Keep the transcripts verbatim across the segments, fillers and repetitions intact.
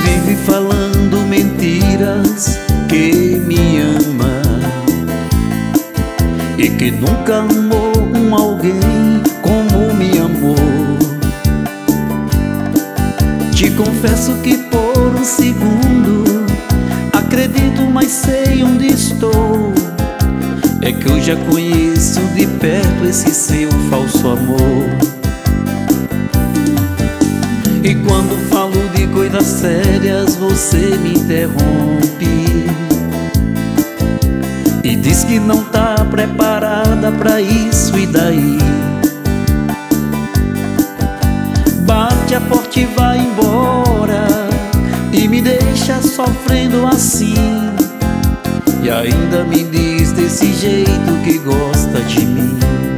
vive falando mentiras que me ama e que nunca amou um alguém como me amou. Te confesso que por um segundo acredito, mas sei onde estou. É que eu já conheço de perto esse seu falso amor. E quando falo de coisas sérias, você me interrompe e diz que não tá preparada pra isso, e daí? Bate a porta e vai embora e me deixa sofrendo assim. E ainda me diz desse jeito que gosta de mim.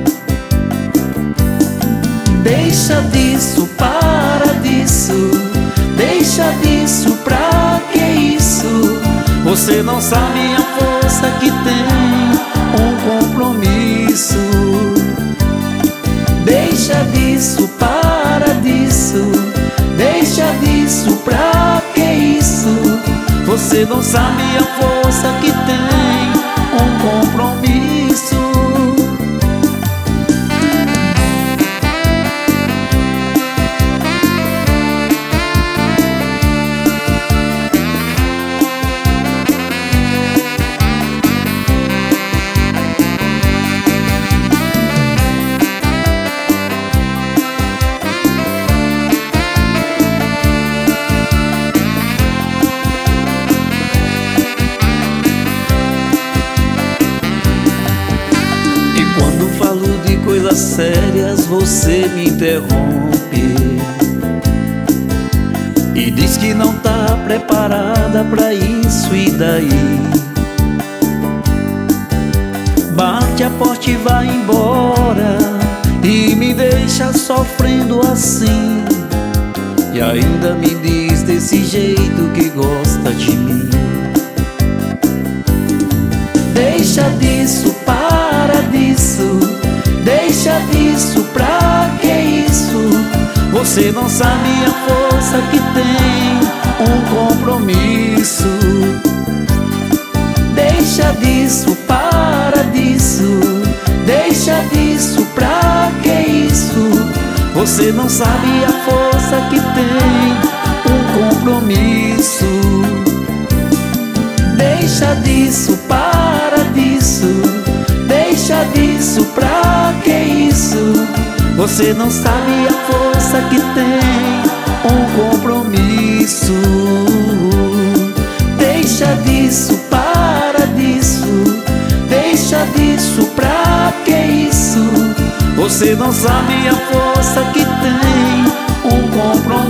Deixa disso, para disso, deixa disso, pra que isso? Você não sabe a força que tem um compromisso. Deixa disso, para disso, deixa disso, pra que isso? Você não sabe a força que tem um compromisso. Quando falo de coisas sérias, você me interrompe e diz que não tá preparada pra isso, e daí? Bate a porta e vai embora e me deixa sofrendo assim. E ainda me diz desse jeito que gosta de mim. Deixa disso, para disso, deixa disso, pra que isso? Você não sabe a força que tem um compromisso. Deixa disso, para disso, deixa disso, pra que isso? Você não sabe a força que tem um compromisso. Deixa disso, para disso, deixa disso, pra que isso? Você não sabe a força que tem um compromisso. Deixa disso, para disso, deixa disso, pra que isso? Você não sabe a força que tem um compromisso.